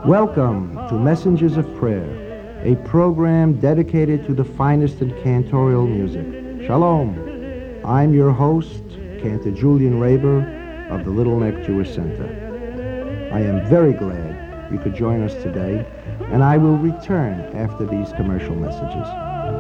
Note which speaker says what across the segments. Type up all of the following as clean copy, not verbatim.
Speaker 1: Welcome to Messengers of Prayer, a program dedicated to the finest in cantorial music. Shalom. I'm your host, Cantor Julian Raber of the Little Neck Jewish Center. I am very glad you could join us today, and I will return after these commercial messages.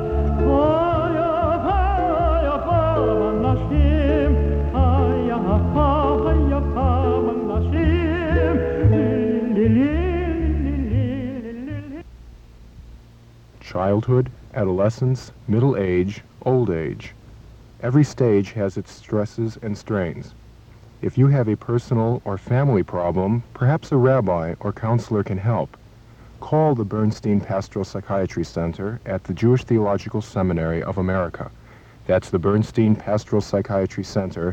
Speaker 2: Childhood, adolescence, middle age, old age. Every stage has its stresses and strains. If you have a personal or family problem, perhaps a rabbi or counselor can help. Call the Bernstein Pastoral Psychiatry Center at the Jewish Theological Seminary of America. That's the Bernstein Pastoral Psychiatry Center,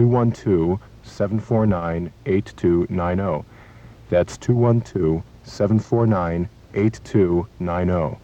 Speaker 2: 212-749-8290. That's 212-749-8290.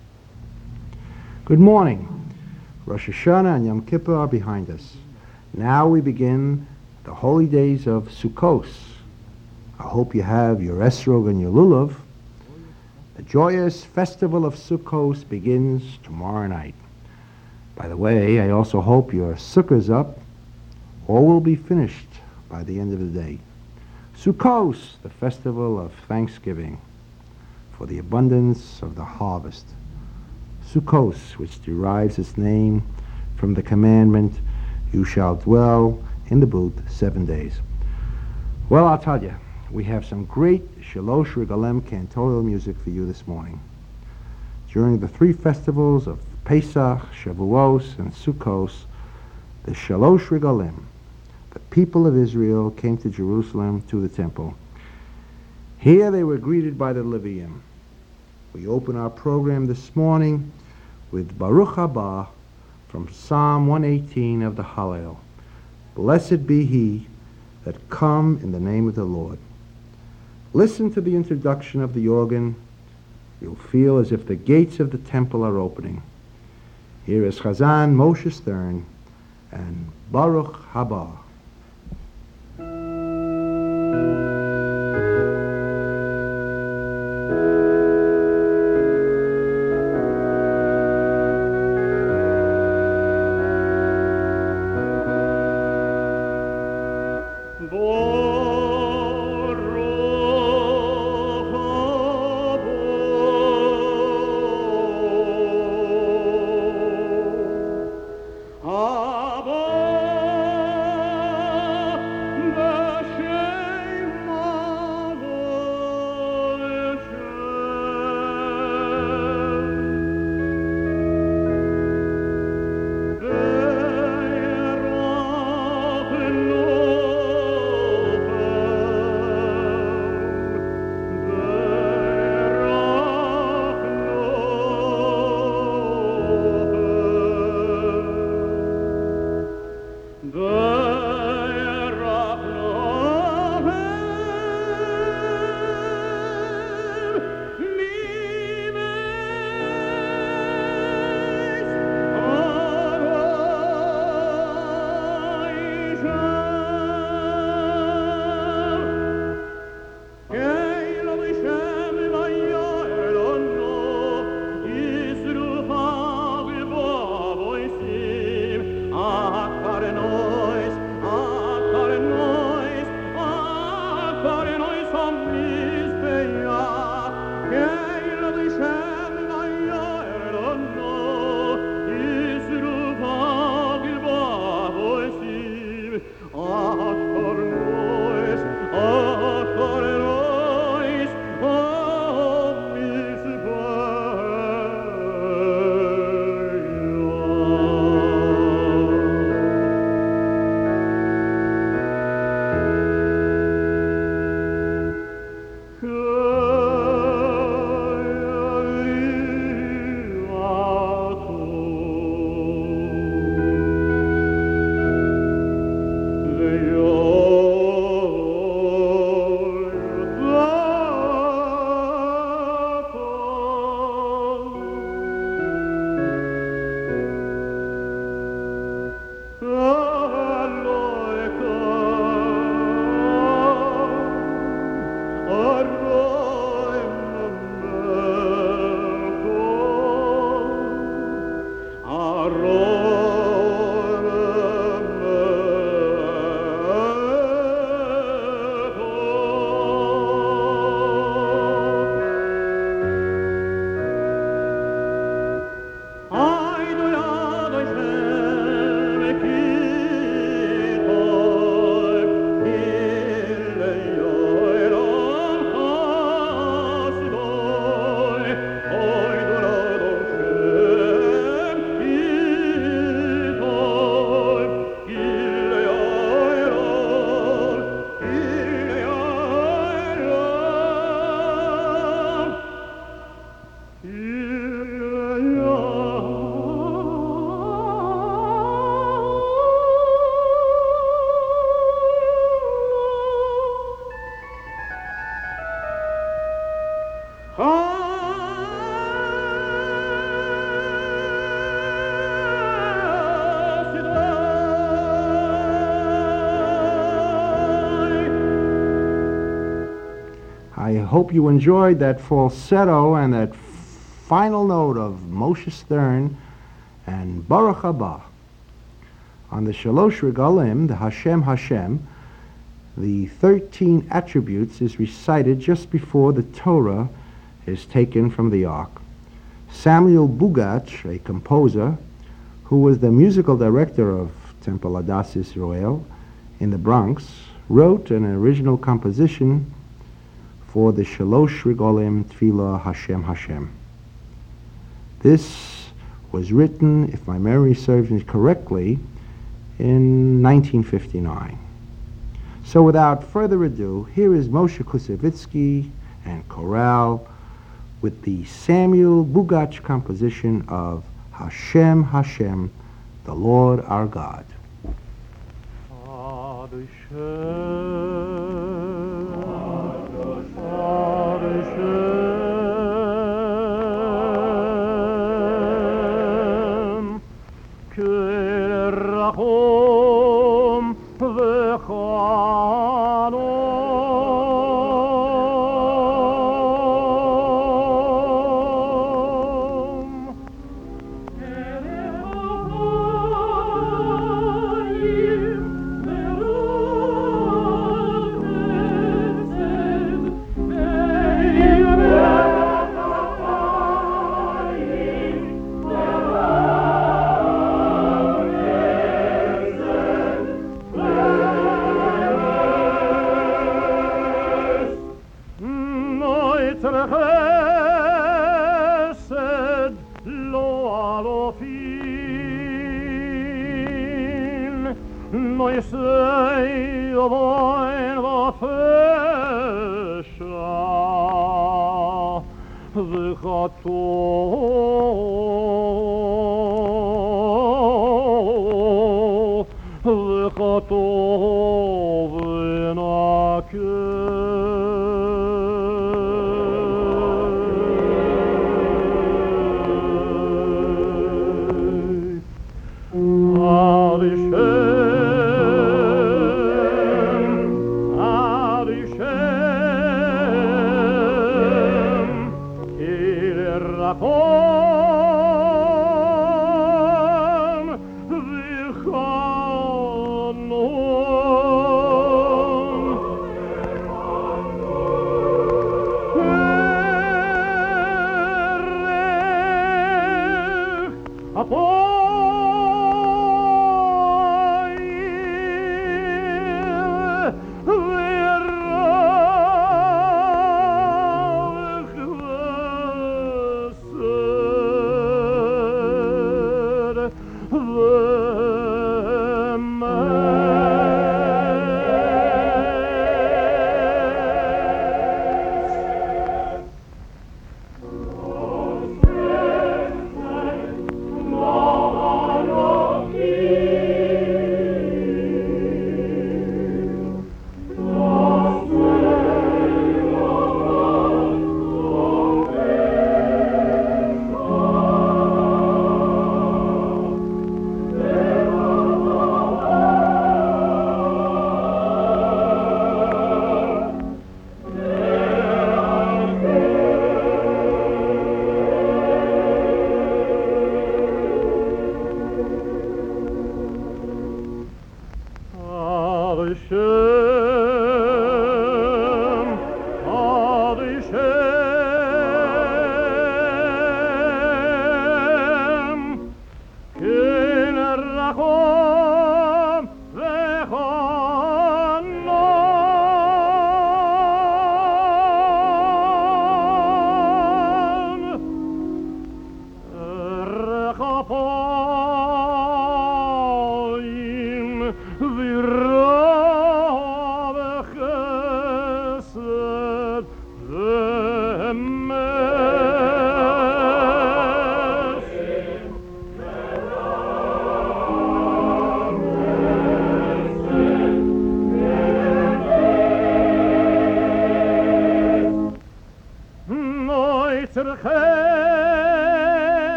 Speaker 1: Good morning. Rosh Hashanah and Yom Kippur are behind us. Now we begin the holy days of Sukkot. I hope you have your esrog and your lulav. The joyous festival of Sukkot begins tomorrow night. By the way, I also hope your sukkah is up or will be finished by the end of the day. Sukkot, the festival of thanksgiving for the abundance of the harvest. Sukkot, which derives its name from the commandment, you shall dwell in the booth 7 days. Well, I'll tell you, we have some great Shalosh Regalim cantorial music for you this morning. During the three festivals of Pesach, Shavuos, and Sukkot, the Shalosh Regalim, the people of Israel, came to Jerusalem to the temple. Here they were greeted by the Leviim. We open our program this morning with Baruch Haba from Psalm 118 of the Hallel. Blessed be he that come in the name of the Lord. Listen to the introduction of the organ. You'll feel as if the gates of the temple are opening. Here is Chazan Moshe Stern and Baruch Haba. I hope you enjoyed that falsetto and that final note of Moshe Stern and Baruch Haba. On the Shalosh Regalim, the Hashem Hashem, the 13 attributes is recited just before the Torah is taken from the Ark. Samuel Bugach, a composer, who was the musical director of Temple Adas Israel in the Bronx, wrote an original composition for the Shalosh Regalim Tefillah Hashem Hashem. This was written, if my memory serves me correctly, in 1959. So without further ado, here is Moshe Kusevitsky and chorale with the Samuel Bugach composition of Hashem Hashem, the Lord our God.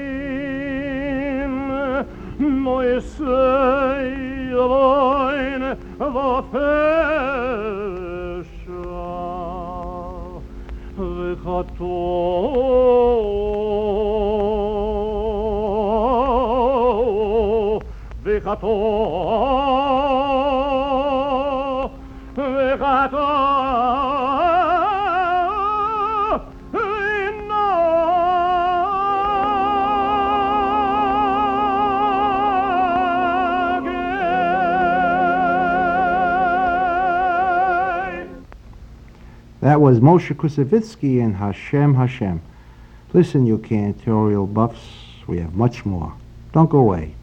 Speaker 3: Moisei,
Speaker 1: That was Moshe Kusevitsky and Hashem Hashem. Listen, you cantorial buffs, we have much more. Don't go away.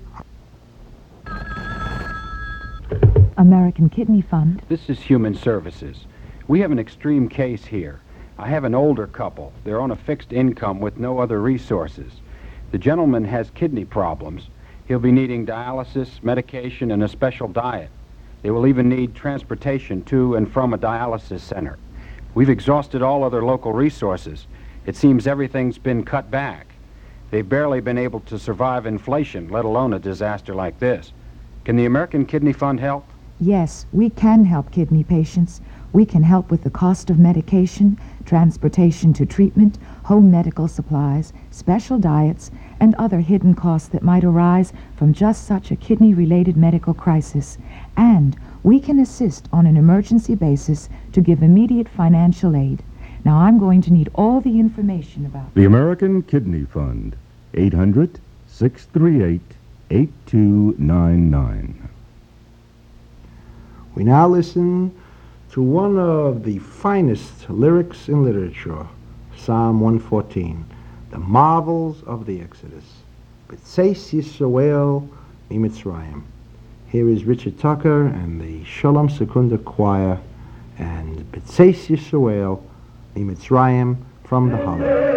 Speaker 3: American Kidney Fund.
Speaker 4: This is Human Services. We have an extreme case here. I have an older couple. They're on a fixed income with no other resources. The gentleman has kidney problems. He'll be needing dialysis, medication, and a special diet. They will even need transportation to and from a dialysis center. We've exhausted all other local resources. It seems everything's been cut back. They've barely been able to survive inflation, let alone a disaster like this. Can the American Kidney Fund help?
Speaker 3: Yes, we can help kidney patients. We can help with the cost of medication, transportation to treatment, home medical supplies, special diets, and other hidden costs that might arise from just such a kidney-related medical crisis. And we can assist on an emergency basis to give immediate financial aid. Now, I'm going to need all the information about
Speaker 5: the American Kidney Fund, 800-638-8299.
Speaker 1: We now listen to one of the finest lyrics in literature, Psalm 114, the marvels of the Exodus. B'tzeis Yisrael miMitzrayim. Here is Richard Tucker and the Shalom Secunda Choir and B'tzeis Yisrael miMitzrayim from the Hallel.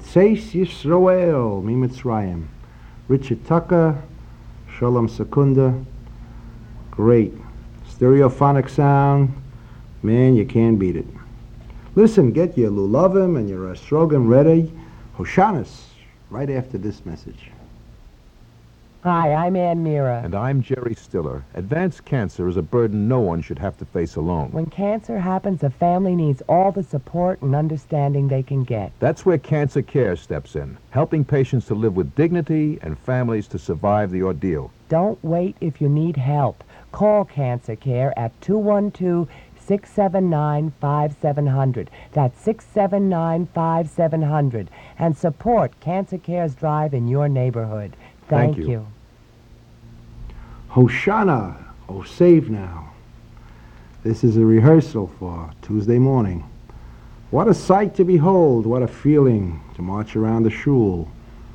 Speaker 1: Yitzais Yisroel Mimitzrayim. Richard Tucker, Shalom Sekunda. Great. Stereophonic sound. Man, you can't beat it. Listen, get your lulavim and your estrogen ready. Hoshanas, right after this message.
Speaker 6: Hi, I'm Ann Mira.
Speaker 7: And I'm Jerry Stiller. Advanced cancer is a burden no one should have to face alone.
Speaker 6: When cancer happens, a family needs all the support and understanding they can get.
Speaker 7: That's where Cancer Care steps in, helping patients to live with dignity and families to survive the ordeal.
Speaker 6: Don't wait if you need help. Call Cancer Care at 212-679-5700. That's 679-5700. And support Cancer Care's drive in your neighborhood. Thank you.
Speaker 1: Hoshana, oh save now. This is a rehearsal for Tuesday morning. What a sight to behold, what a feeling to march around the shul,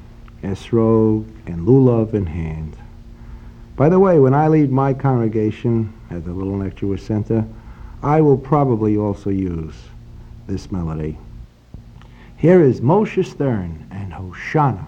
Speaker 1: esrog and lulav in hand. By the way, when I lead my congregation at the Little Neck Jewish Center, I will probably also use this melody. Here is Moshe Stern and Hoshana.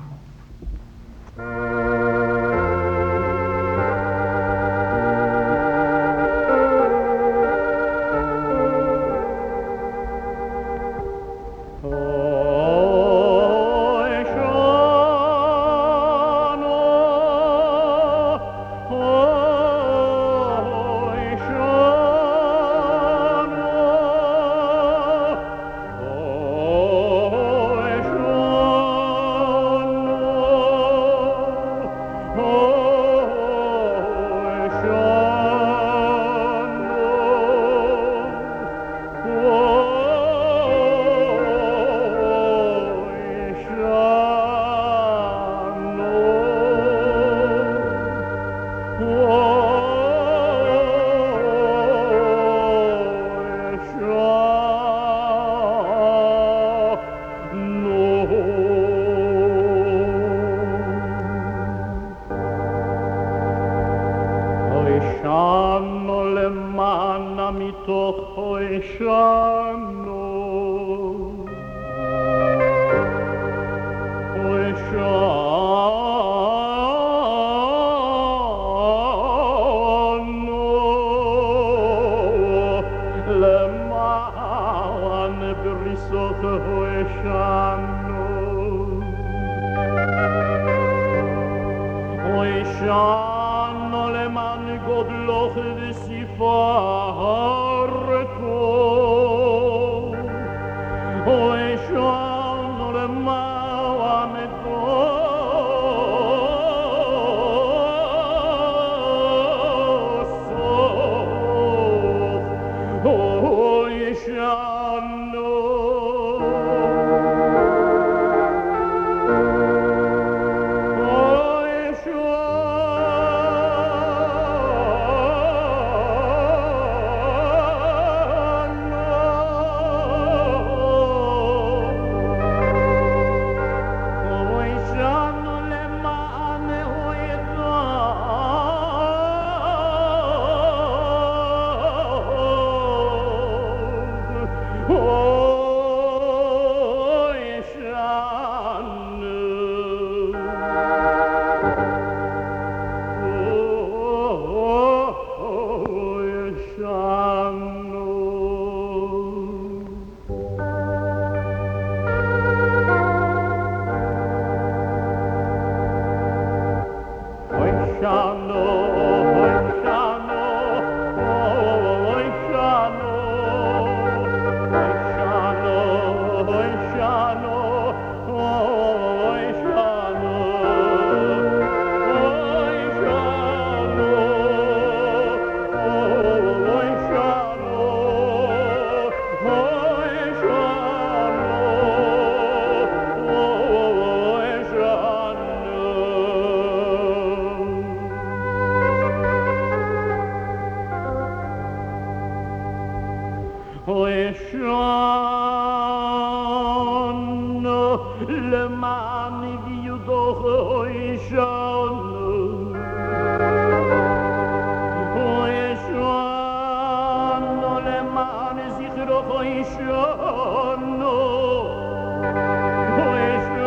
Speaker 8: Oh,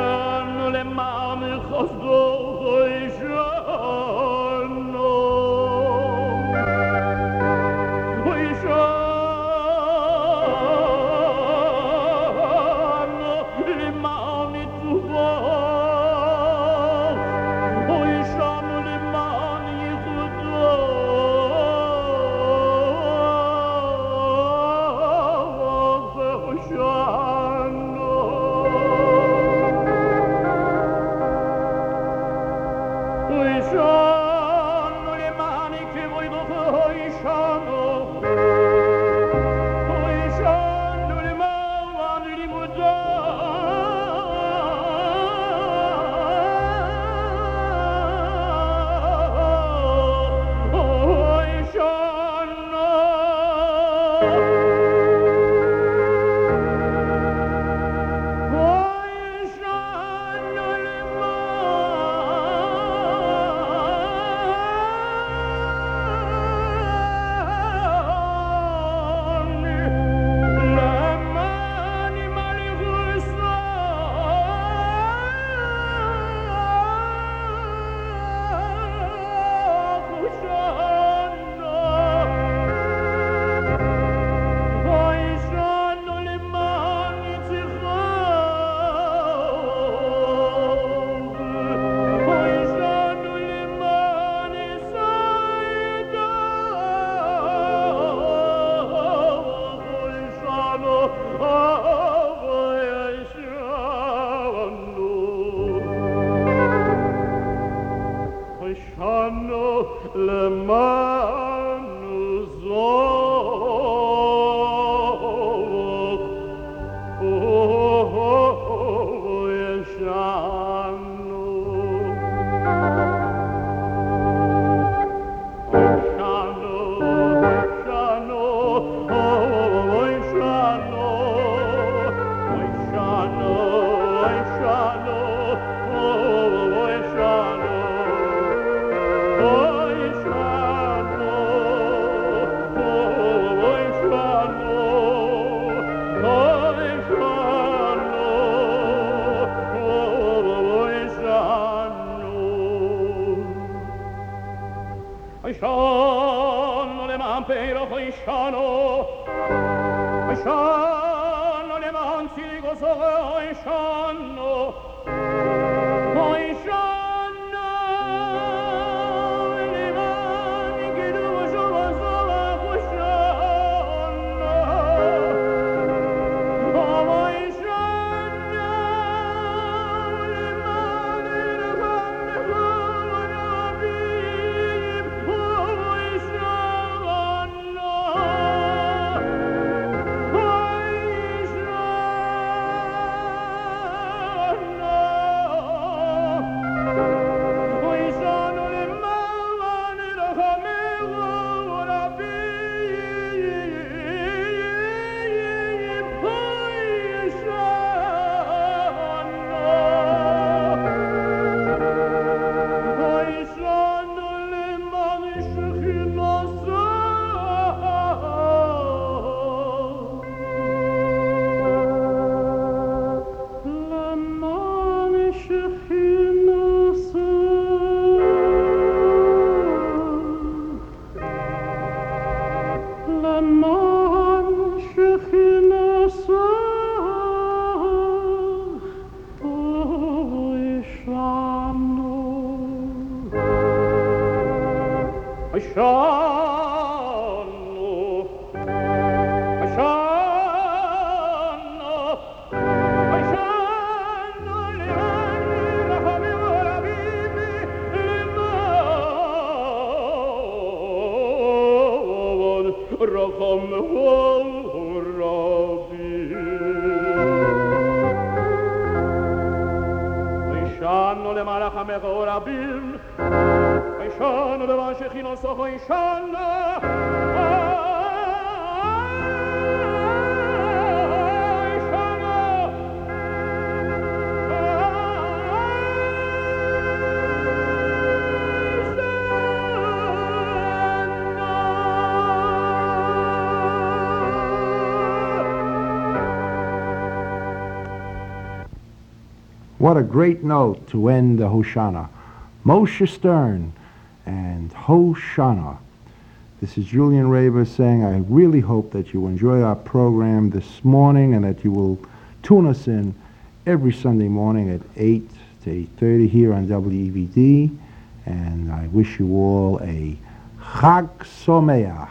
Speaker 1: What a great note to end the Hoshana. Moshe Stern and Hoshana. This is Julian Raber saying I really hope that you enjoy our program this morning and that you will tune us in every Sunday morning at 8 to 8:30 here on WEVD. And I wish you all a Chag Someach.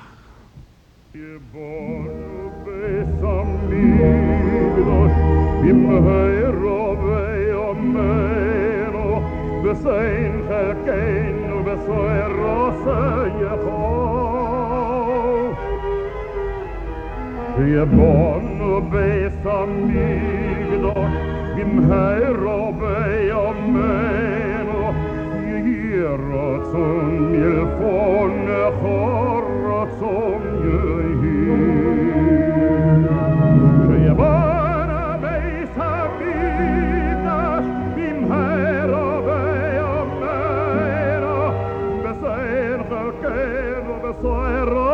Speaker 8: Besein chelkeinu besoer roseyecho Sheyebonu beis hamigdosh bimheiro beyamenu Yiratzon milfonecho ratzon yehi Sheyebonu beis hamigdosh bimheiro Besoer